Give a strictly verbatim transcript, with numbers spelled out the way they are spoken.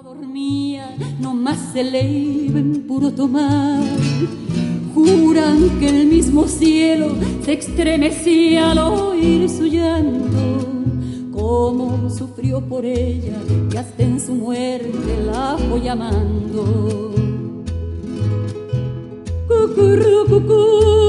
Dormía, no más se le iba en puro tomar. Juran que el mismo cielo se estremecía al oír su llanto. Cómo sufrió por ella y hasta en su muerte la fue llamando. Cucurrucucú.